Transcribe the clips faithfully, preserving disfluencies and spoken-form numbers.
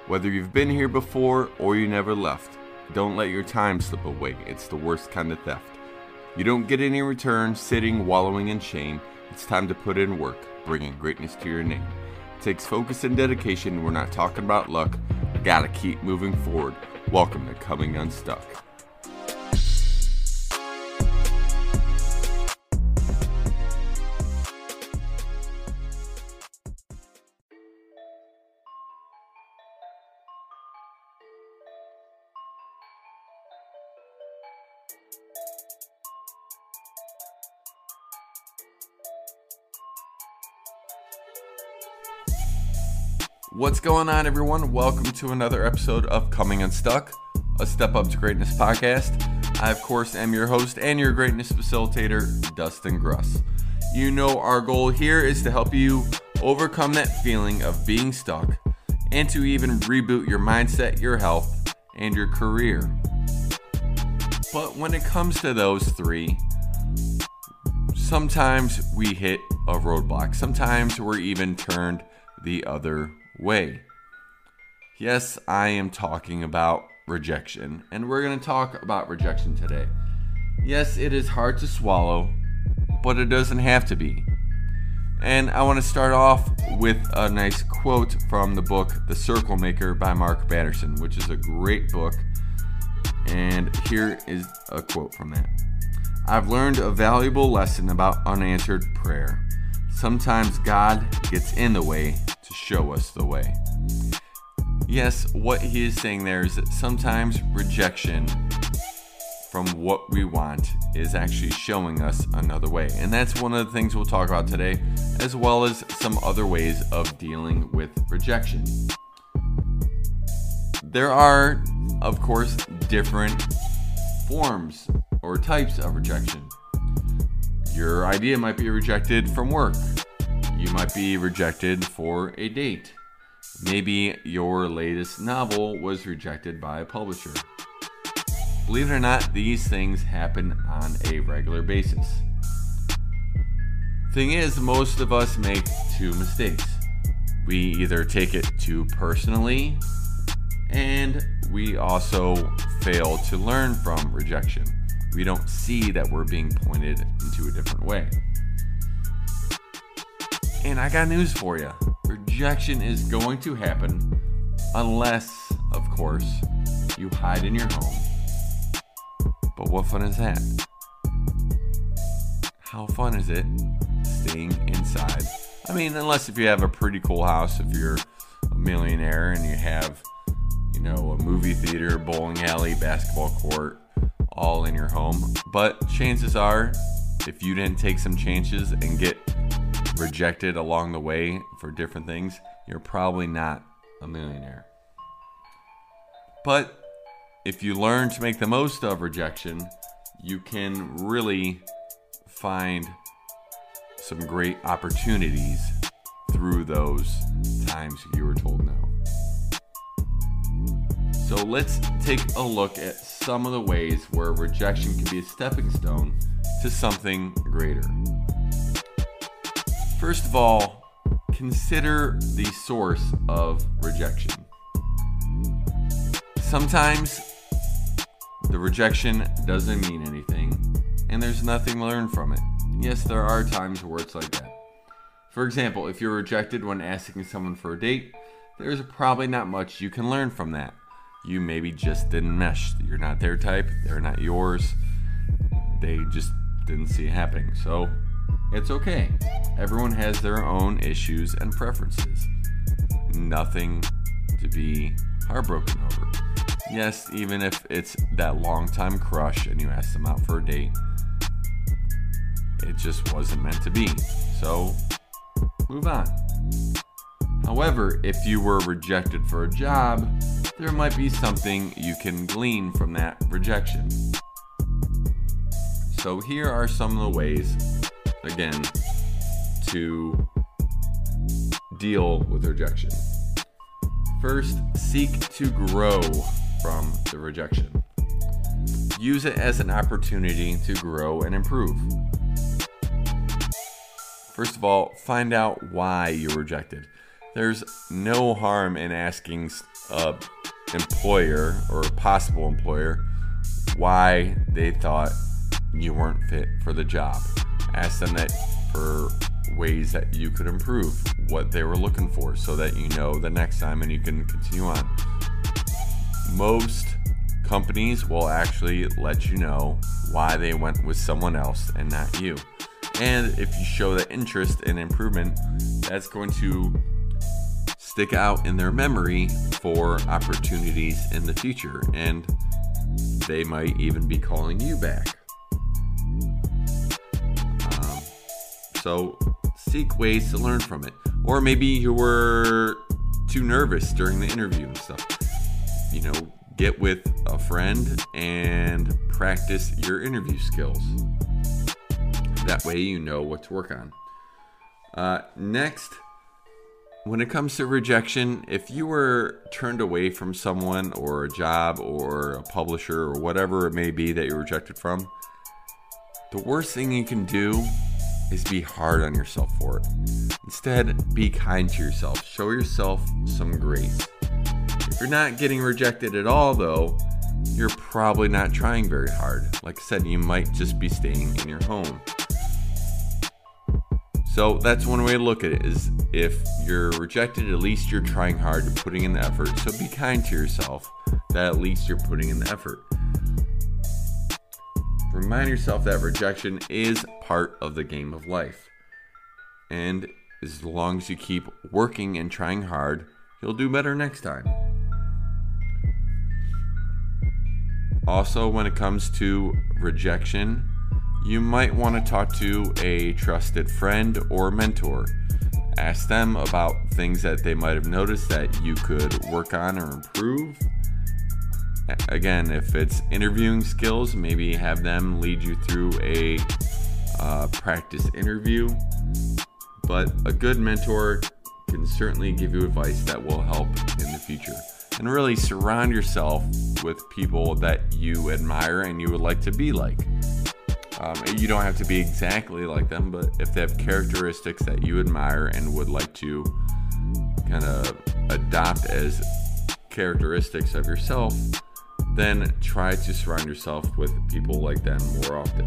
Whether you've been here before or you never left, don't let your time slip away. It's the worst kind of theft. You don't get any return sitting, wallowing in shame. It's time to put in work, bringing greatness to your name. It takes focus and dedication. We're not talking about luck. I gotta keep moving forward. Welcome to Coming Unstuck. What's going on, everyone? Welcome to another episode of Coming Unstuck, a Step Up to Greatness podcast. I, of course, am your host and your greatness facilitator, Dustin Gruss. You know our goal here is to help you overcome that feeling of being stuck and to even reboot your mindset, your health, and your career. But when it comes to those three, sometimes we hit a roadblock. Sometimes we're even turned the other way. Yes, I am talking about rejection, and we're going to talk about rejection today. Yes, it is hard to swallow, but it doesn't have to be. And I want to start off with a nice quote from the book The Circle Maker by Mark Batterson, which is a great book. And here is a quote from that. I've learned a valuable lesson about unanswered prayer. Sometimes God gets in the way to show us the way. Yes, what he is saying there is that sometimes rejection from what we want is actually showing us another way. And that's one of the things we'll talk about today, as well as some other ways of dealing with rejection. There are, of course, different forms or types of rejection. Your idea might be rejected from work. You might be rejected for a date. Maybe your latest novel was rejected by a publisher. Believe it or not, these things happen on a regular basis. Thing is, most of us make two mistakes. We either take it too personally, and we also fail to learn from rejection. We don't see that we're being pointed into a different way. And I got news for you. Rejection is going to happen unless, of course, you hide in your home. But what fun is that? How fun is it staying inside? I mean, unless if you have a pretty cool house, if you're a millionaire and you have, you know, a movie theater, bowling alley, basketball court, all in your home. But chances are, if you didn't take some chances and get rejected along the way for different things, you're probably not a millionaire. But if you learn to make the most of rejection, you can really find some great opportunities through those times you were told no. So let's take a look at some of the ways where rejection can be a stepping stone to something greater. First of all, consider the source of rejection. Sometimes the rejection doesn't mean anything, and there's nothing to learn from it. Yes, there are times where it's like that. For example, if you're rejected when asking someone for a date, there's probably not much you can learn from that. You maybe just didn't mesh. You're not their type, they're not yours. They just didn't see it happening. So it's okay. Everyone has their own issues and preferences. Nothing to be heartbroken over. Yes, even if it's that long-time crush and you ask them out for a date, it just wasn't meant to be. So move on. However, if you were rejected for a job, there might be something you can glean from that rejection. So here are some of the ways, again, to deal with rejection. First, seek to grow from the rejection. Use it as an opportunity to grow and improve. First of all, find out why you're rejected. There's no harm in asking a employer or a possible employer why they thought you weren't fit for the job. Ask them that for ways that you could improve what they were looking for so that you know the next time and you can continue on. Most companies will actually let you know why they went with someone else and not you. And if you show that interest in improvement, that's going to stick out in their memory for opportunities in the future, and they might even be calling you back. Um, so seek ways to learn from it. Or maybe you were too nervous during the interview and stuff. You know, get with a friend and practice your interview skills. That way you know what to work on. Uh, next, when it comes to rejection, if you were turned away from someone or a job or a publisher or whatever it may be that you're rejected from, the worst thing you can do is be hard on yourself for it. Instead, be kind to yourself. Show yourself some grace. If you're not getting rejected at all, though, you're probably not trying very hard. Like I said, you might just be staying in your home. So that's one way to look at it, is if you're rejected, at least you're trying hard, you're putting in the effort. So be kind to yourself that at least you're putting in the effort. Remind yourself that rejection is part of the game of life. And as long as you keep working and trying hard, you'll do better next time. Also, when it comes to rejection, you might want to talk to a trusted friend or mentor. Ask them about things that they might have noticed that you could work on or improve. Again, if it's interviewing skills, maybe have them lead you through a uh, practice interview. But a good mentor can certainly give you advice that will help in the future. And really surround yourself with people that you admire and you would like to be like. Um, you don't have to be exactly like them, but if they have characteristics that you admire and would like to kind of adopt as characteristics of yourself, then try to surround yourself with people like them more often.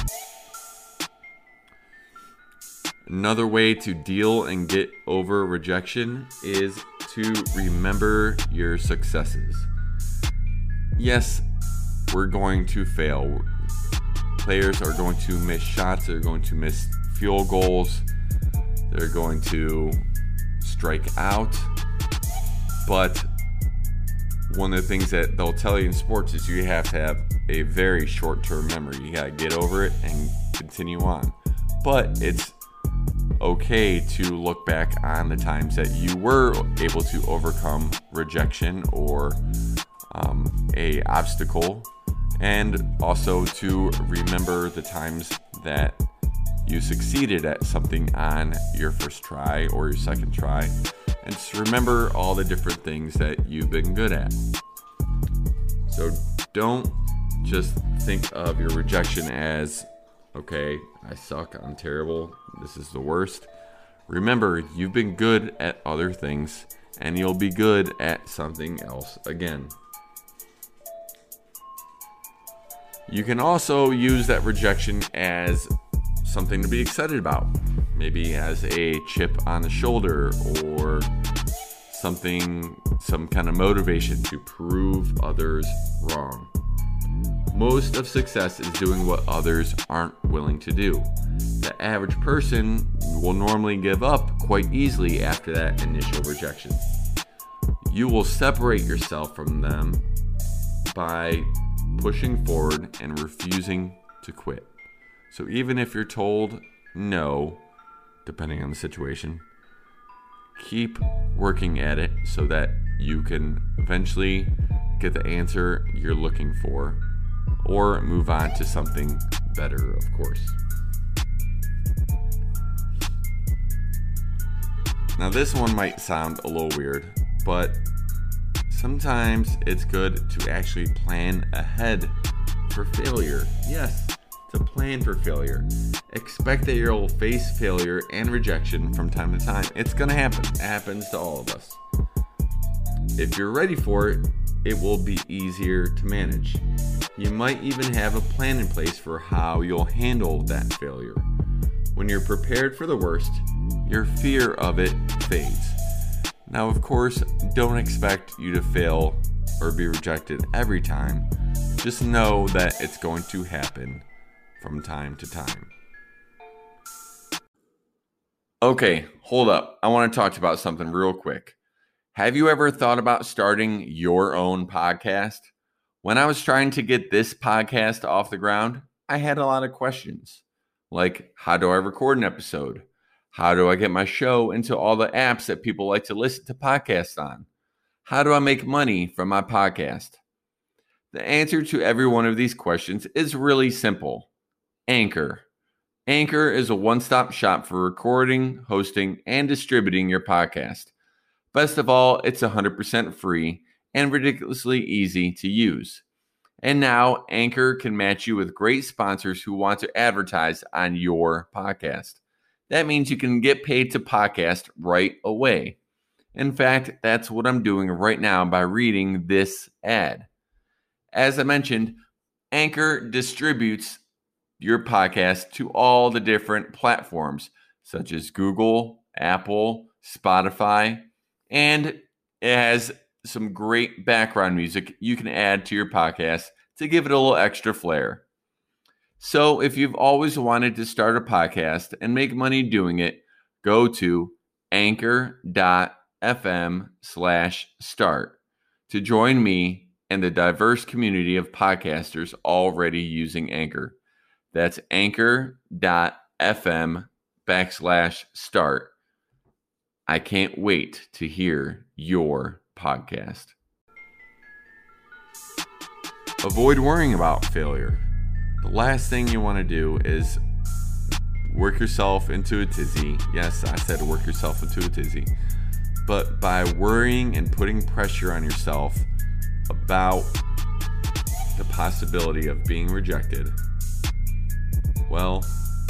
Another way to deal and get over rejection is to remember your successes. Yes, we're going to fail. Players are going to miss shots, they're going to miss field goals, they're going to strike out. But one of the things that they'll tell you in sports is you have to have a very short-term memory. You gotta get over it and continue on. But it's okay to look back on the times that you were able to overcome rejection or um, a obstacle, and also to remember the times that you succeeded at something on your first try or your second try, and just remember all the different things that you've been good at. So don't just think of your rejection as, okay, I suck, I'm terrible, this is the worst. Remember, you've been good at other things, and you'll be good at something else again. You can also use that rejection as something to be excited about. Maybe as a chip on the shoulder or something, some kind of motivation to prove others wrong. Most of success is doing what others aren't willing to do. The average person will normally give up quite easily after that initial rejection. You will separate yourself from them by pushing forward and refusing to quit. So even if you're told no, depending on the situation, keep working at it so that you can eventually get the answer you're looking for, or move on to something better, of course. Now this one might sound a little weird, but sometimes it's good to actually plan ahead for failure. Yes, to plan for failure. Expect that you'll face failure and rejection from time to time. It's going to happen. It happens to all of us. If you're ready for it, it will be easier to manage. You might even have a plan in place for how you'll handle that failure. When you're prepared for the worst, your fear of it fades. Now, of course, don't expect you to fail or be rejected every time. Just know that it's going to happen from time to time. Okay, hold up. I want to talk about something real quick. Have you ever thought about starting your own podcast? When I was trying to get this podcast off the ground, I had a lot of questions. Like, how do I record an episode? How do I get my show into all the apps that people like to listen to podcasts on? How do I make money from my podcast? The answer to every one of these questions is really simple. Anchor. Anchor is a one-stop shop for recording, hosting, and distributing your podcast. Best of all, it's one hundred percent free and ridiculously easy to use. And now, Anchor can match you with great sponsors who want to advertise on your podcast. That means you can get paid to podcast right away. In fact, that's what I'm doing right now by reading this ad. As I mentioned, Anchor distributes your podcast to all the different platforms, such as Google, Apple, Spotify, and it has some great background music you can add to your podcast to give it a little extra flair. So if you've always wanted to start a podcast and make money doing it, go to anchor.fm slash start to join me and the diverse community of podcasters already using Anchor. That's anchor.fm backslash start. I can't wait to hear your podcast. Avoid worrying about failure. The last thing you want to do is work yourself into a tizzy. Yes, I said work yourself into a tizzy. But by worrying and putting pressure on yourself about the possibility of being rejected, well,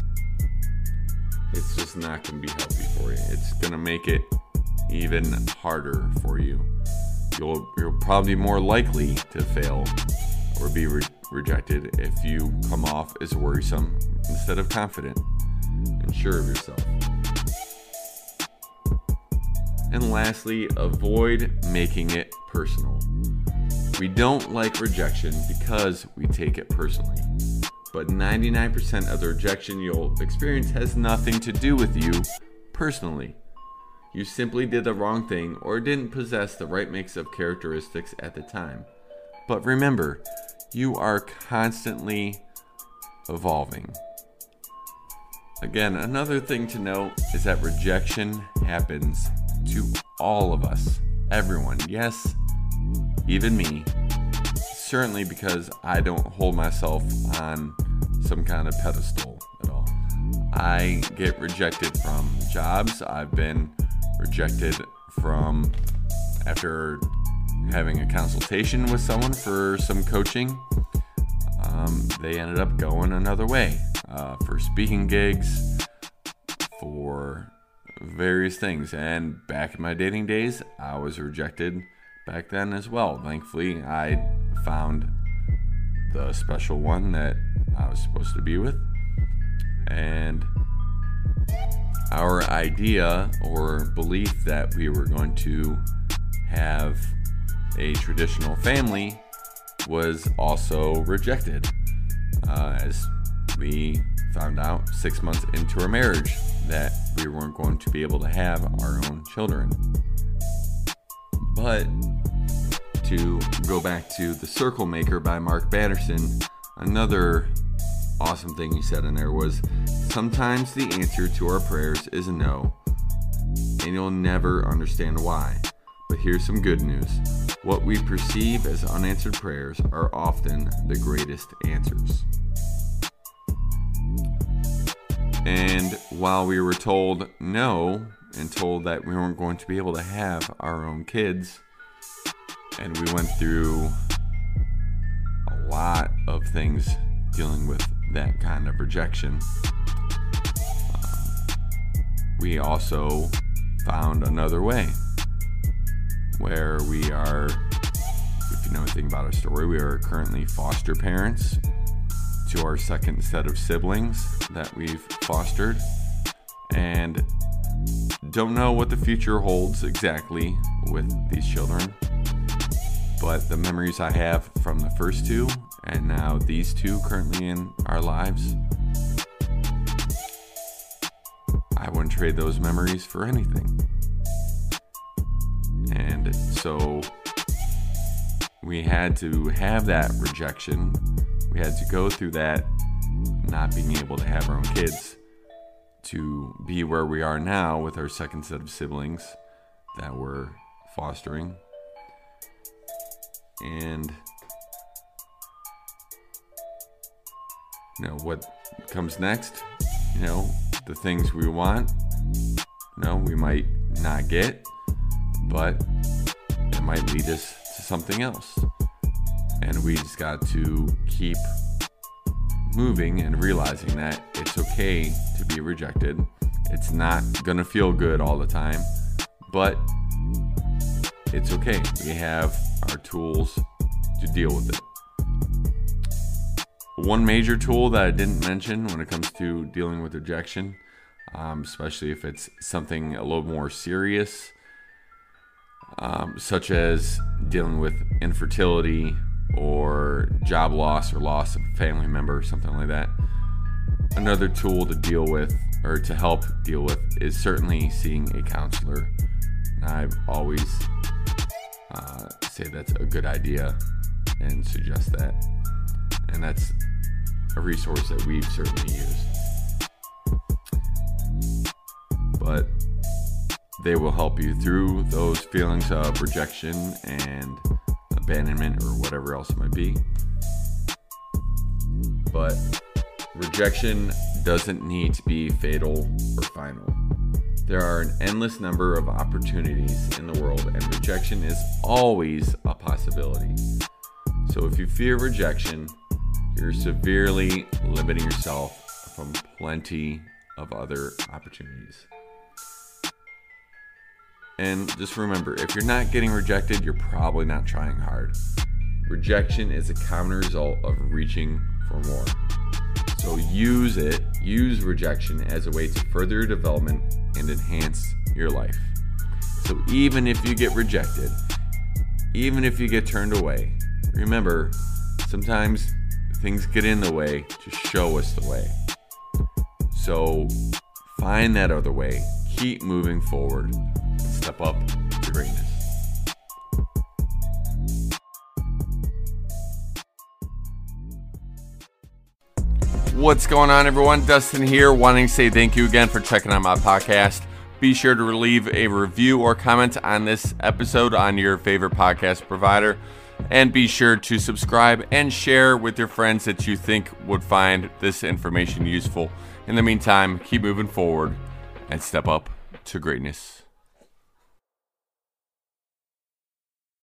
it's just not going to be healthy for you. It's going to make it even harder for you. You'll, you're probably more likely to fail or be re- rejected if you come off as worrisome instead of confident and sure of yourself. And lastly, avoid making it personal. We don't like rejection because we take it personally. But ninety-nine percent of the rejection you'll experience has nothing to do with you personally. You simply did the wrong thing or didn't possess the right mix of characteristics at the time. But remember, you are constantly evolving. Again, another thing to note is that rejection happens to all of us. Everyone. Yes, even me. Certainly because I don't hold myself on some kind of pedestal at all. I get rejected from jobs. I've been rejected from after having a consultation with someone for some coaching. Um, they ended up going another way uh, for speaking gigs, for various things. And back in my dating days, I was rejected back then as well. Thankfully, I found the special one that I was supposed to be with, and our idea or belief that we were going to have a traditional family was also rejected, uh, as we found out six months into our marriage that we weren't going to be able to have our own children. But to go back to The Circle Maker by Mark Batterson, another awesome thing he said in there was, sometimes the answer to our prayers is a no, and you'll never understand why. But here's some good news. What we perceive as unanswered prayers are often the greatest answers. And while we were told no, and told that we weren't going to be able to have our own kids, and we went through a lot of things dealing with that kind of rejection. Um, we also found another way where we are, if you know anything about our story, we are currently foster parents to our second set of siblings that we've fostered, and don't know what the future holds exactly with these children. But the memories I have from the first two, and now these two currently in our lives, I wouldn't trade those memories for anything. And so we had to have that rejection. We had to go through that, not being able to have our own kids, to be where we are now with our second set of siblings that we're fostering. And you know what comes next, you know, the things we want, you know, we might not get, but it might lead us to something else. And we just got to keep moving and realizing that it's okay to be rejected. It's not gonna feel good all the time, but it's okay. We have our tools to deal with it. One major tool that I didn't mention when it comes to dealing with rejection, um, especially if it's something a little more serious, um, such as dealing with infertility or job loss or loss of a family member, something like that. Another tool to deal with, or to help deal with, is certainly seeing a counselor. And I've always uh, say that's a good idea and suggest that. And that's a resource that we've certainly used. But they will help you through those feelings of rejection and abandonment or whatever else it might be. But rejection doesn't need to be fatal or final. There are an endless number of opportunities in the world, and rejection is always a possibility. So if you fear rejection, you're severely limiting yourself from plenty of other opportunities. And just remember, if you're not getting rejected, you're probably not trying hard. Rejection is a common result of reaching for more. So use it, use rejection as a way to further your development and enhance your life. So even if you get rejected, even if you get turned away, remember, sometimes things get in the way to show us the way. So find that other way, keep moving forward, and step up to greatness. What's going on, everyone? Dustin here, wanting to say thank you again for checking out my podcast. Be sure to leave a review or comment on this episode on your favorite podcast provider. And be sure to subscribe and share with your friends that you think would find this information useful. In the meantime, keep moving forward and step up to greatness.